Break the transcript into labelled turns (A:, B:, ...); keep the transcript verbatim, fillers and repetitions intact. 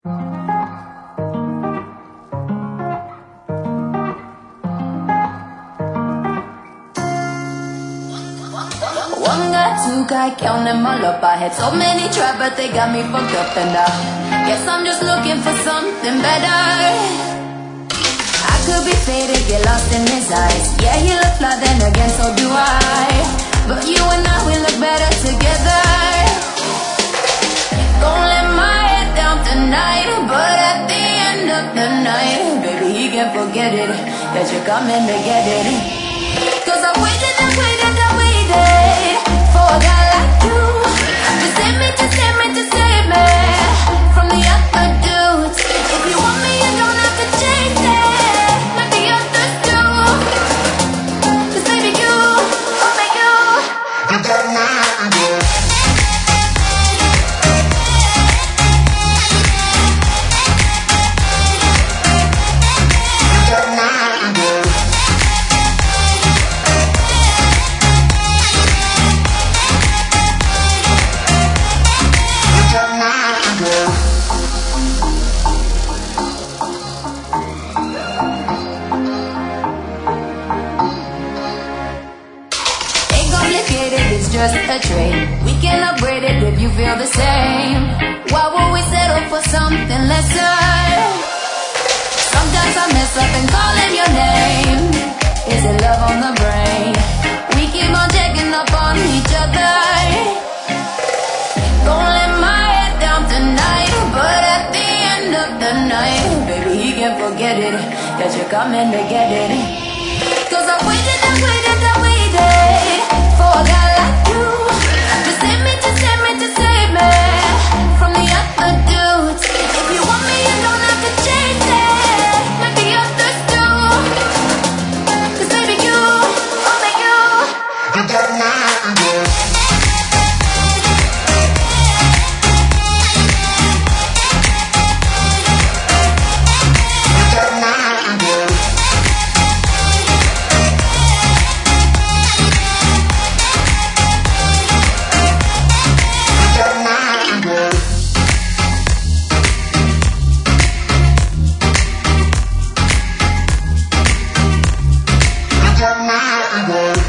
A: One guy, two guy, count them all up. I had so many try, but they got me fucked up. And I guess I'm just looking for something better. I could be faded, get lost in his eyes. Yeah, he looks fly, then again, so do I. But you and I, we look better together. Gonna let my head down tonight, but at the end of the night, baby, he can forget it, that you're coming to get it. Cause I waited, I waited, I waited for a guy like you to save me, to save me, to save me from the other dudes. If you want me, you don't have to chase it like the others do. Cause baby, you, oh baby, you, you got my idea. It's just a trade. We can upgrade it if you feel the same. Why would we settle for something lesser? Sometimes I mess up and calling your name. Is it love on the brain? We keep on checking up on each other. Gonna let my head down tonight, but at the end of the night, baby, he can forget it, that you're coming to get it. Cause I waited, I waited, I waited for a guy like you to save me, to save me, to save me from the other dudes. If you want me, you don't have to chase it like the others do. Cause baby, you, oh baby, you, you got my idea. Good night,